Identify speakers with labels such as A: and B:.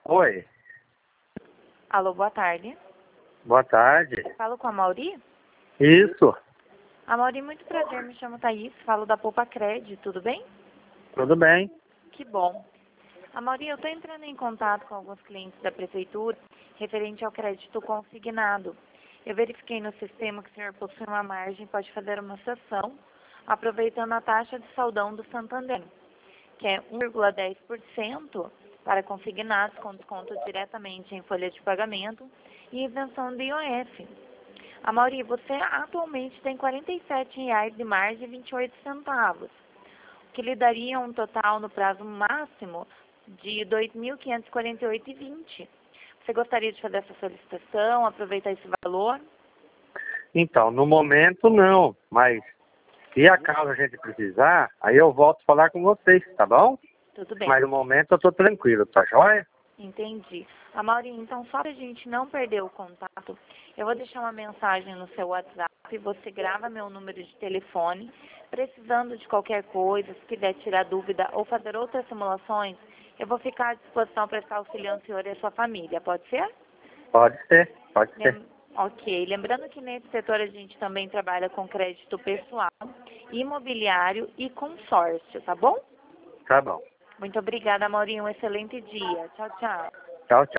A: Oi,
B: Alô, boa tarde.
A: boa tarde.
B: Falo com a Mauri?
A: Isso,
B: A Mauri, muito prazer, me chamo Thaís, falo da Poupa Cred, tudo bem?
A: tudo bem?
B: Que bom. A Mauri, eu estou entrando em contato com alguns clientes da prefeitura referente ao crédito consignado. Eu verifiquei no sistema que o senhor possui uma margem e pode fazer uma cessão, aproveitando a taxa de saldão do Santander, que é 1,10% para consignados com desconto diretamente em folha de pagamento e isenção de IOF. A Mauri, você atualmente tem R$ 47,00 de margem e 28 centavos, o que lhe daria um total no prazo máximo de R$ 2.548,20. Você gostaria de fazer essa solicitação, aproveitar esse valor?
A: Então, no momento não, mas se acaso a gente precisar, aí eu volto a falar com vocês, tá bom?
B: Tudo bem.
A: Mas no momento eu tô tranquilo, tá joia?
B: Entendi. A Mauri, então, só para a gente não perder o contato, eu vou deixar uma mensagem no seu WhatsApp, você grava meu número de telefone. Precisando de qualquer coisa, se quiser tirar dúvida ou fazer outras simulações, eu vou ficar à disposição para estar auxiliando o senhor e a sua família, pode ser?
A: Pode ser, pode ser.
B: Ok. Lembrando que nesse setor a gente também trabalha com crédito pessoal, imobiliário e consórcio, tá bom?
A: Tá bom.
B: Muito obrigada, Mauri. Um excelente dia. Tchau, tchau.
A: Tchau, tchau.